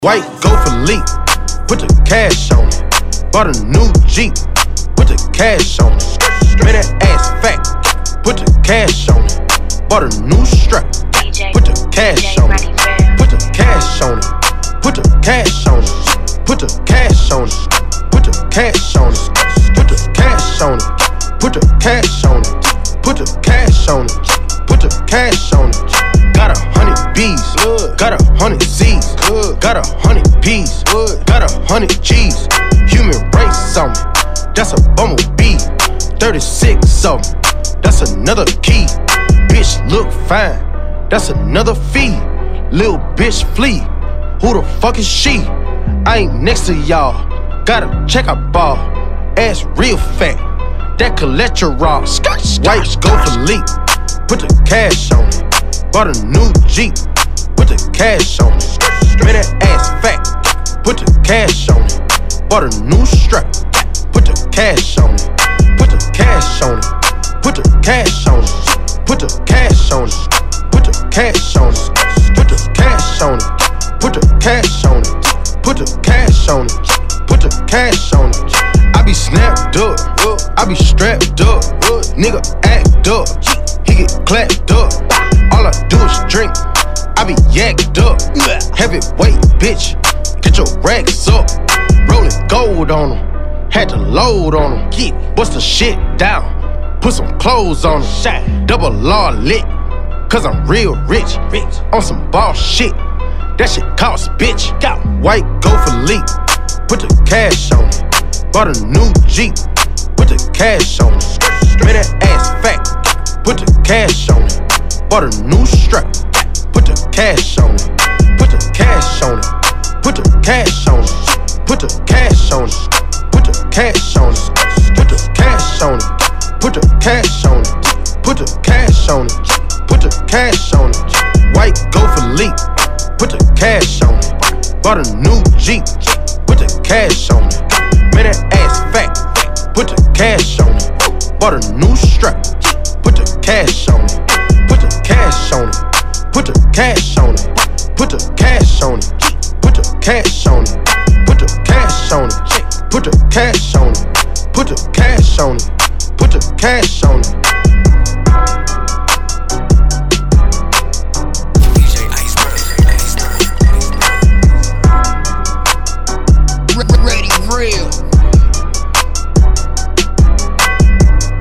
White Gopher leak, put the cash on it. Bought a new Jeep, put the cash on it. Made that ass fat, put the cash on it. Bought a new strap, put the cash on it. Put the cash on it, put the cash on it. Put the cash on it, put the cash on it. Put the cash on it, put the cash on it. Put the cash on it, put the cash on it. Got 100 B's, got 100 C's, got 100 P's, got 100 G's. Human race on me, that's a bumblebee. 36 of them, that's another key. Bitch look fine, that's another fee. Lil' bitch flee, who the fuck is she? I ain't next to y'all, gotta check out ball. Ass real fat, that cholesterol. White Gopher leak, put the cash on it. Bought a new Jeep, put the cash on it. Made that ass fat, put the cash on it. Bought a new strap, put the cash on it. Put the cash on it, put the cash on it. Put the cash on it, put the cash on it. Put the cash on it, put the cash on it. Put the cash on it, put the cash on it. I be snapped up, I be strapped up. Nigga act up, he get clapped up. All I do is drink, I be yacked up. Heavyweight bitch, get your racks up. Rollin' gold on them, had to load on them. Bust the shit down, put some clothes on them. Double law lit, cause I'm real rich. On some boss shit, that shit cost, bitch. White Gopher leak, put the cash on it. Bought a new Jeep, put the cash on it. Made that ass fat, put the cash on it. Bought a new strap, put the cash on it. Put the cash on it, put the cash on it. Put the cash on it, put the cash on it. Put the cash on it, put the cash on it. Put the cash on it, put the cash on it. White Gopher leak, put the cash on it. Bought a new Jeep, put the cash on it. Made that ass fat, put the cash on it. Bought a new strap, put the cash on it. Put the cash on it, put the cash on it. Put the cash on it, put the cash on it. Put the cash on it, put the cash on it. Put the cash on it, put the cash on it.